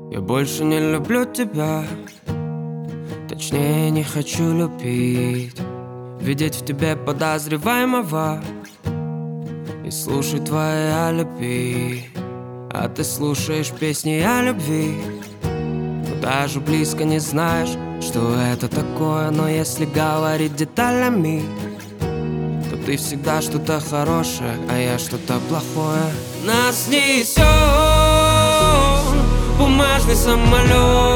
Я больше не люблю тебя, точнее не хочу любить, видеть в тебе подозреваемого и слушать твои алиби. А ты слушаешь песни о любви, но даже близко не знаешь, что это такое. Но если говорить деталями, то ты всегда что-то хорошее, а я что-то плохое. Нас несет бумажный самолет,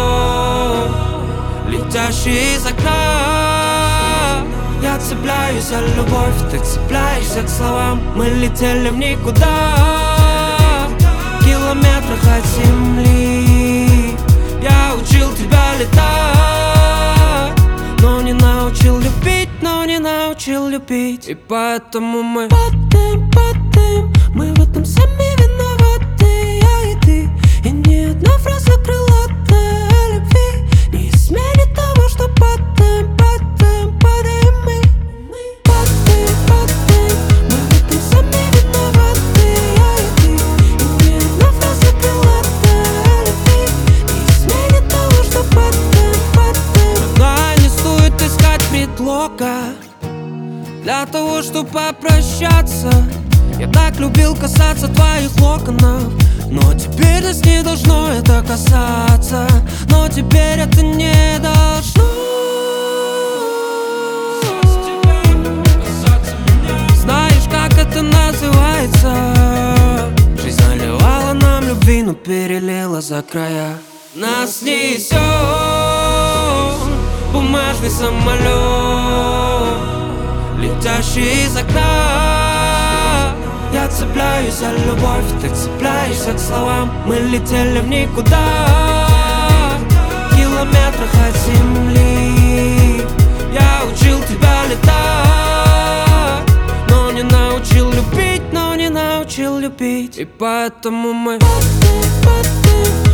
летящий из окна. Я цепляюсь за любовь, ты цепляешься к словам. Мы летели в никуда, в километрах от земли. Я учил тебя летать, но не научил любить, но не научил любить. И поэтому мы падаем, мы в этом сами виноваты, я и ты. И ни одна фраза крылатая о любви не изменит того, что падаем мы. Падаем, мы в этом сами виноваты, я и ты. И ни одна фраза крылатая о любви не изменит того, что падаем. Но не стоит искать предлога для того, чтобы попрощаться. Я так любил касаться твоих локонов, но теперь нас не должно это касаться. Но теперь это не должно. Знаешь, как это называется? Жизнь наливала нам любви, но перелила за края. Нас несет бумажный самолет, летящий из окна. Я цепляюсь за любовь, ты цепляешься к словам. Мы летели в никуда, в километрах от земли. Я учил тебя летать, но не научил любить, но не научил любить. И поэтому мы падаем.